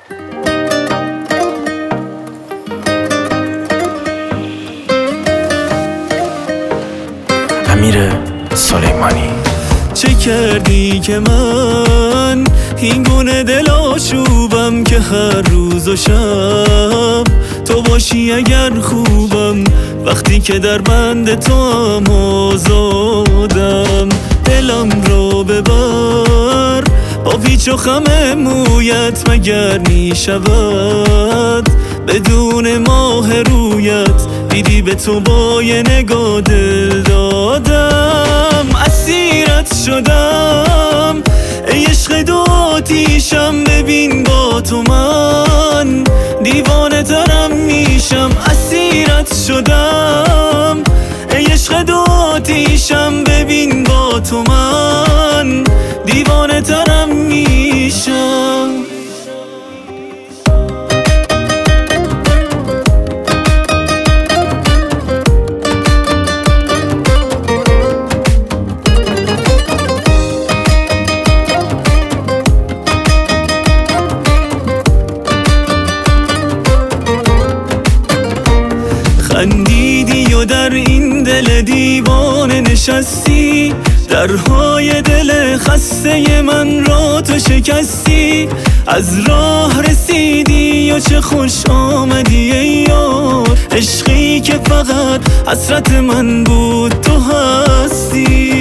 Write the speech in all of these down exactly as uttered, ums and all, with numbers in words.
امیر سلیمانی. چه کردی که من این گونه دل آشوبم، که هر روز و شب تو باشی اگر خوبم، وقتی که در بند تو هم آزادم. دلم رو ببر با پیچ و خم مویت، مگر می شود بدون ماه رویت؟ دیدی به تو با یه نگاه دل دادم، اسیرت شدم ای عشق دو آتیشم. ببین با تو من دیوانه ترم میشم، اسیرت شدم ای عشق دو آتیشم. ببین با تو من دیوانه ترم میشم. خندیدی و در این دل دیوانه نشستی، درهای دل خسته من را تو شکستی. از راه رسیدی و چه خوش آمدی ای یار، عشقی که فقط حسرت من بود تو هستی.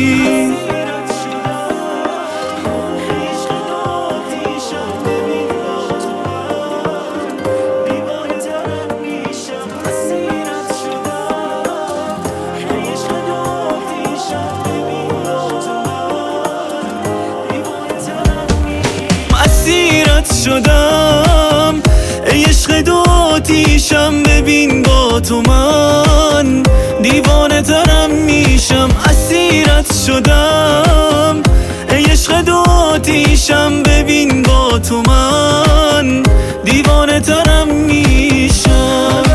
اسیرت شدم ای عشق دو آتیشم. ببین با تو من دیوانه ترم میشم، اسیرت شدم ای عشق دو آتیشم. ببین با تو من دیوانه ترم میشم.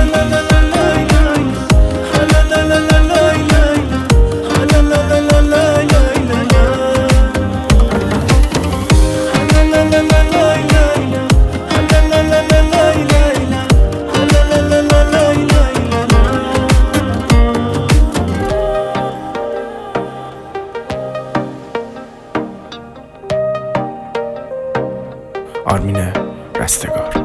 آرمین رستگار.